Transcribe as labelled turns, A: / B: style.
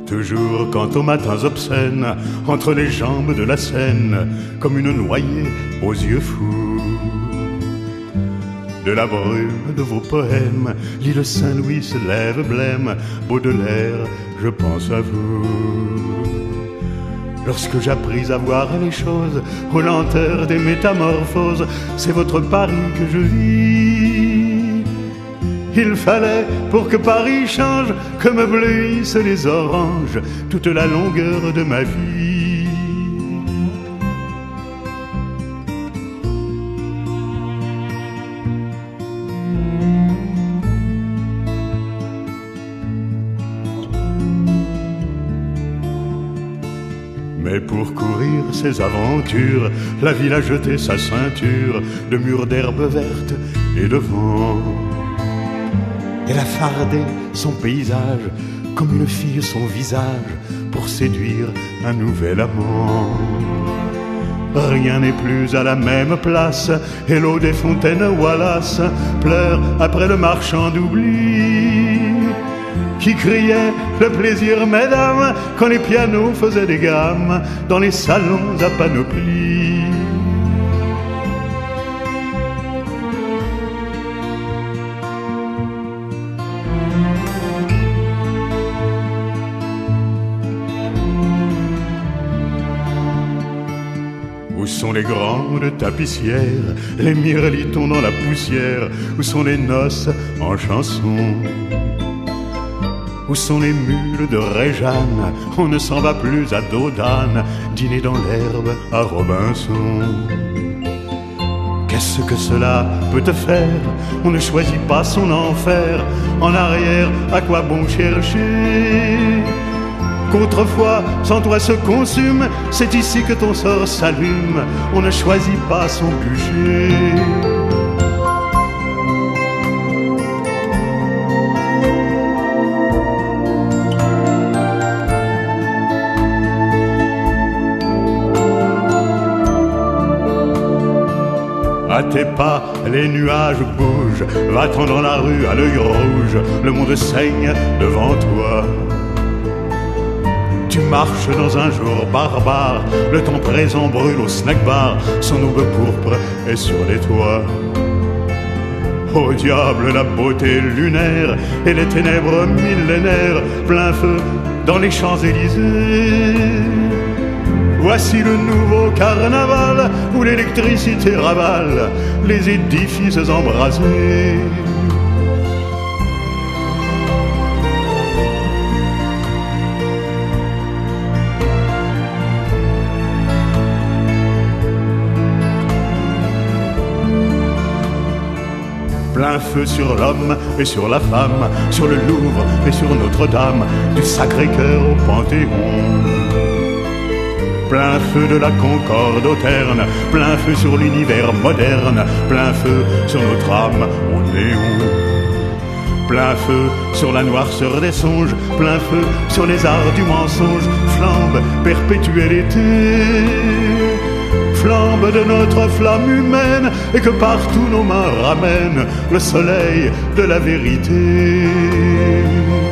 A: Toujours quant aux matins obscènes, entre les jambes de la Seine, comme une noyée aux yeux fous. De la brume de vos poèmes, l'île Saint-Louis se lève blême. Baudelaire, je pense à vous. Lorsque j'appris à voir les choses aux lenteurs des métamorphoses, c'est votre Paris que je vis. Il fallait pour que Paris change que me bleuissent les oranges toute la longueur de ma vie. Mais pour courir ses aventures, la ville a jeté sa ceinture de murs d'herbe verte et de vent. Elle a fardé son paysage comme une fille son visage pour séduire un nouvel amant. Rien n'est plus à la même place et l'eau des fontaines Wallace pleure après le marchand d'oubli qui criait le plaisir, mesdames, quand les pianos faisaient des gammes dans les salons à panoplie. Où sont les grandes tapissières, les mirlitons dans la poussière? Où sont les noces en chansons? Où sont les mules de Réjeanne? On ne s'en va plus à dos d'âne dîner dans l'herbe à Robinson. Qu'est-ce que cela peut te faire? On ne choisit pas son enfer. En arrière, à quoi bon chercher? Qu'autrefois, sans toi se consume, c'est ici que ton sort s'allume. On ne choisit pas son bûcher. À tes pas, les nuages bougent. Va-t'en dans la rue à l'œil rouge. Le monde saigne devant toi. Tu marches dans un jour barbare. Le temps présent brûle au snack bar. Son aube pourpre est sur les toits. Au diable la beauté lunaire et les ténèbres millénaires. Plein feu dans les Champs-Élysées. Voici le nouveau carnaval où l'électricité ravale les édifices embrasés. Plein feu sur l'homme et sur la femme, sur le Louvre et sur Notre-Dame, du Sacré-Cœur au Panthéon. Plein feu de la Concorde au Terne, plein feu sur l'univers moderne, plein feu sur notre âme au néon. Plein feu sur la noirceur des songes, plein feu sur les arts du mensonge, flambe perpétualité. Flambe de notre flamme humaine et que partout nos mains ramènent le soleil de la vérité.